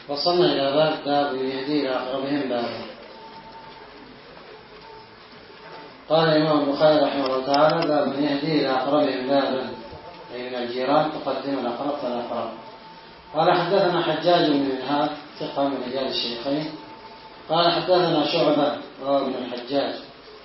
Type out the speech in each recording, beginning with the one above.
وصلنا إلى باب يهدي إلى أقربهم بابا. قال الإمام البخاري رحمه الله تعالى: باب يهدي إلى أقربهم بابا، أي من الجيران تقدم الأقرب فالأقرب. قال: حدثنا حجاج بن منهال ثقة من رجال الشيخين. قال: حدثنا شعبة وهو بن الحجاج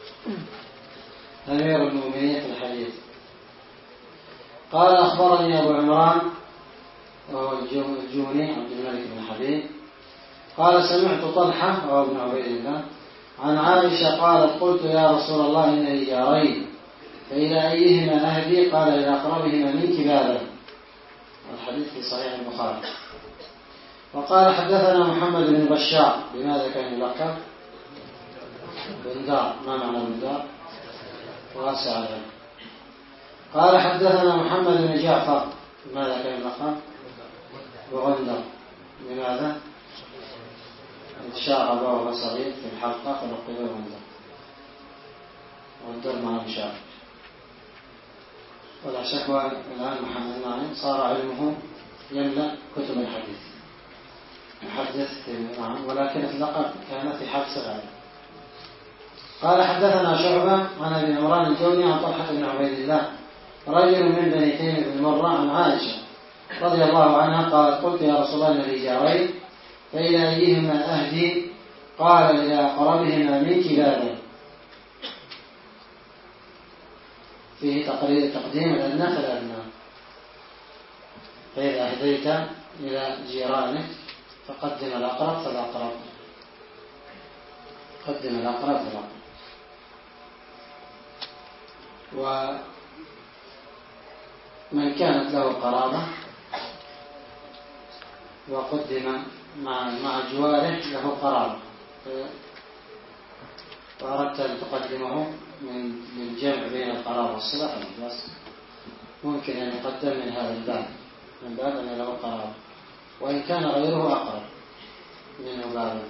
أمير المؤمنين في الحديث. قال: أخبرني أبو عمران وهو الجوني عبد الملك بن حبيب قال: سمعت طلحة وهو ابن عبيد الله عن عائشة قالت: قلت يا رسول الله إن لي جارين فإلى أيهما أهدي؟ قال: إلى أقربهما منك بابا. الحديث في صحيح البخاري. وقال: حدثنا محمد بن بشار. لماذا كان يلقب بندار؟ ما معنى بندار؟ واسع عليه. قال: حدثنا محمد بن جعفر. لماذا كان يلقب بغندر؟ لماذا؟ شاغب وهو صغير في الحلقة فلقب غندر. غندر مع مشاغب. ولا شكوى الآن محمد معين صار علمه يملأ كتب الحديث، محدث معه، ولكن اللقب كان في حبس العلم. قال: حدثنا شعبة عن أبي عمران الجوني عن طلحة بن عبيد الله رجل من بني تيم بن مرة عن عائشة رضي الله عنها قالت: قلت يا رسول الله إن لي جارين فإلى أيهما أهدي؟ قال: إلى أقربهما منك بابا. فيه تقديم الأدنى فالأدنى. فإذا أهديت إلى جيرانك فقدم الأقرب فالأقرب. قدم الأقرب فالأقرب. ومن كانت له قرابة وقدم مع جواره له قرابة وأردت أن تقدمه من الجمع بين القرابة والصلة بس ممكن أن يقدم من هذا الباب، من باب أن له قرابة، وإن كان غيره أقرب منه بابا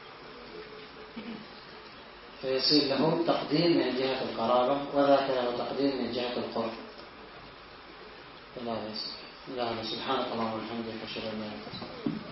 فيصير له تقديم من جهة القرابة وذاك له تقديم من جهة القرب. الله سبحانك اللهم وبحمدك أشهد أن لا إله إلا أنت.